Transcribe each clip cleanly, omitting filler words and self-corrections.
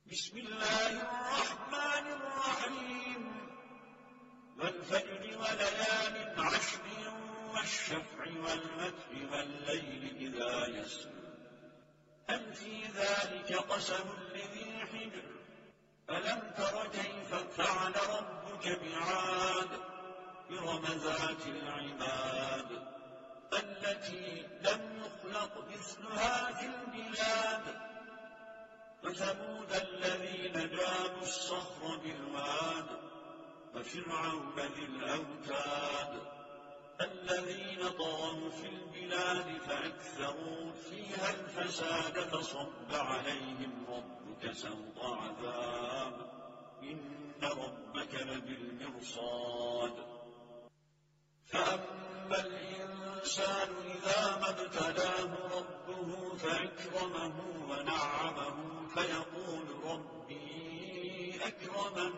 بسم الله الرحمن الرحيم والفجر وليال عشر والشفع والوتر والليل إذا يسر هل في ذلك قسم لذي حجر ألم تر كيف فعل ربك بعاد إرم ذات العماد التي لم يخلق مثلها في البلاد وثمود الذين جابوا الصخر بالواد وفرعون ذي الأوتاد الذين طغوا في البلاد فأكثروا فيها الفساد فصب عليهم ربك سوط عذاب إن ربك لبالمرصاد فأما الإنسان إذا ما ابتلاه ربه فأكرمه ونعمه فيقول ربي أكرمن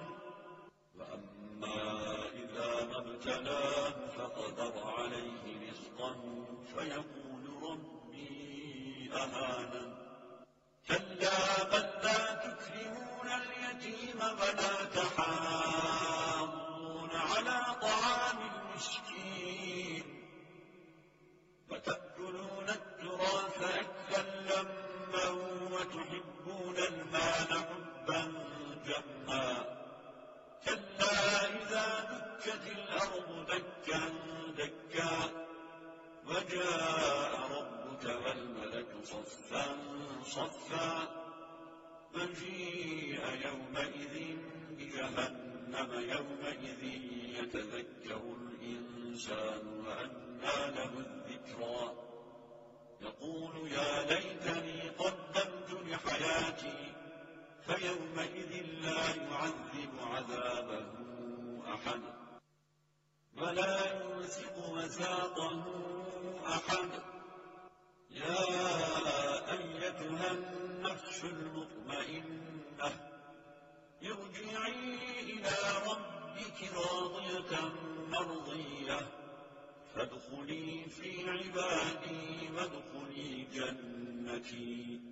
وأما إذا ما ابتلاه فقدر عليه رزقه فيقول ربي أهانن كلا بل لا تكرمون اليتيم ولا تحاضون على طعام المسكين وتأكلون التراث أكلا لما وتحبون المال حبا جما كلا إذا دكت الأرض دكا دكا وجاء ربك والملك صفا صفا وجيء يومئذ بجهنم يومئذ يتذكر الإنسان وأنى له الذكرى يقول يا ليتني قدمت لحياتي فيومئذ لا يعذب عذابه أحد ولا يوثق وثاقه أحد يا أيتها النفس المطمئنة ارجعي إلى ربك راضية مرضية فادخلي في عبادي وادخلي جنتي